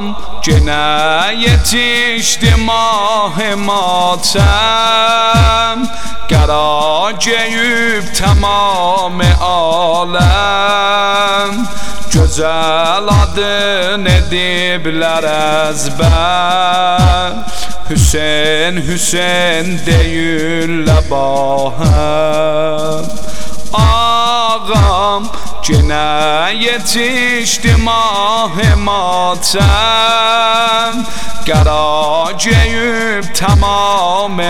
gene yetişti mah-ı matem, geraceyüp tamam-ı alem, güzel adın edibler ezber, Hüseyin Hüseyin deyirlər bahem. Ağam gene yetişti mah-ı matem, geraceyüp tamam-ı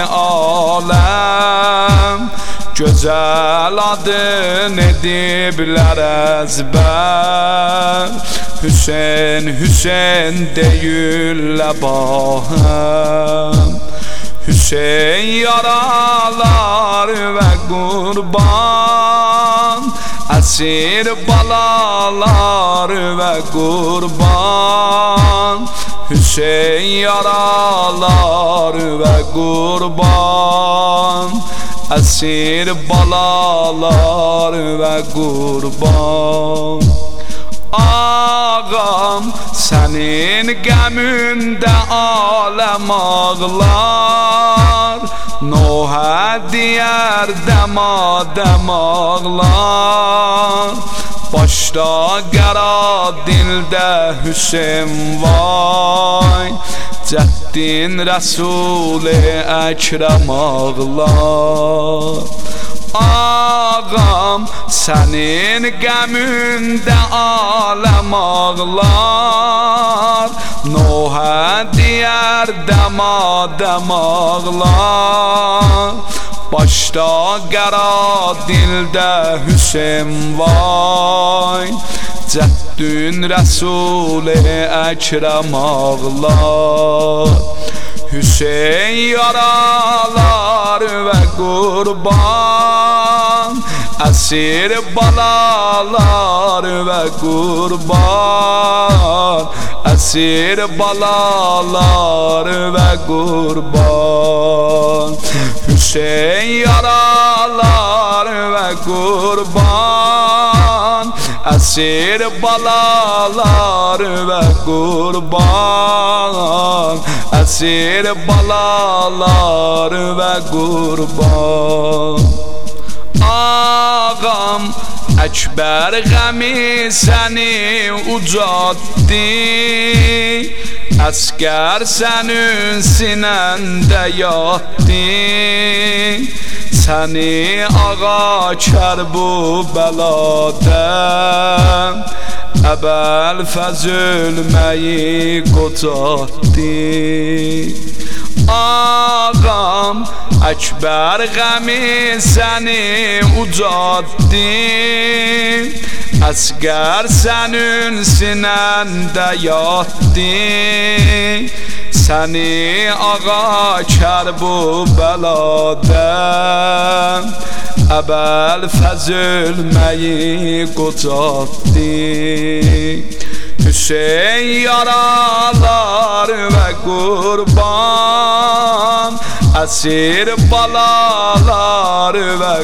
alem, güzel adın edibler ezber, Hüseyin Hüseyin deyirlər bahem. Hüseyin yaralar ve kurban, esir balalar ve kurban, Hüseyin yaralar ve kurban, esir balalar ve kurban. Ağam senin geminde alem ağlar, Nuh'a diğer demadem ağlar, başta gera dilde Hüseyin vay, Ceddin Resul-i Ekrem ağlar. Ağam senin geminde alem ağlar, Nuh'a diğer demadem ağlar, başta gera dilde Hüseyin vay, Ceddin Resul-i Ekrem ağlar. Hüseyin yaralar ve kurban, esir balalar ve kurban, esir balalar ve kurban. Hüseyin yaralar ve kurban, esir balalar ve kurban, esir balalar ve kurban. Ağam Ekber gemi seni ucattı, asker senin sinende yattı, seni ağa kerbu beladen, Ebel fezülmeyi kotattı. Ağam Ekber gemi seni ucattı, asker senin sinende yattı, seni ağa kerbu beladen, Ebel fezülmeyi kotattı. Hüseyin yaralar ve kurban, esir balalar ve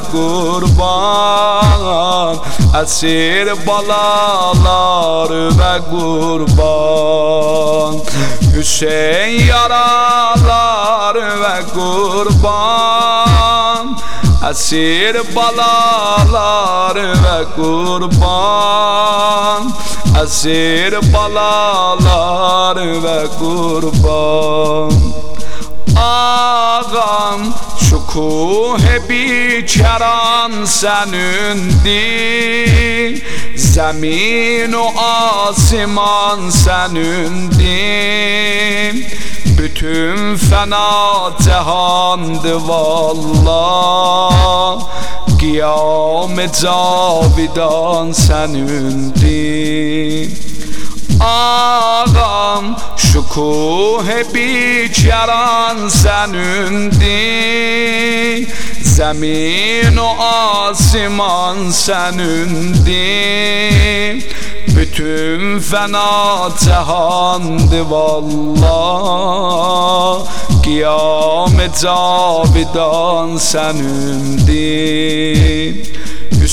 kurban, esir balalar ve kurban. Hüseyin yaralar ve kurban, esir balalar ve kurban, esir balalar ve kurban. Ağam şukuh-i biçaran senindi, zemin o asiman senindi, bütün fena cehandı vallah, kıyam-ı cavidan senindi. Ağam şukuh-i biçaran senindi, zemin o asiman senindi, bütün fena cehandı vallah, kıyam-ı cavidan senindi.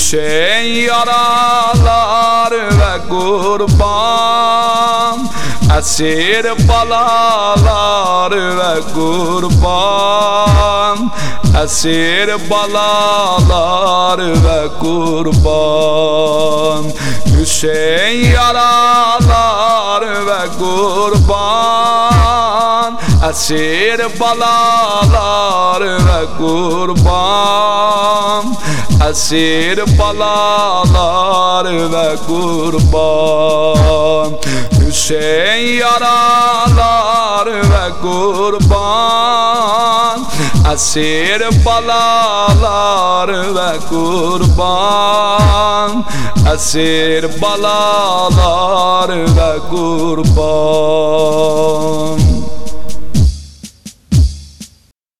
Hüseyin yaralar ve kurban, esir balalar ve kurban, esir balalar ve kurban. Hüseyin yaralar ve kurban, esir balalar ve kurban, esir balalar ve kurban. Hüseyin yaralar ve kurban, esir balalar ve kurban, esir balalar ve kurban.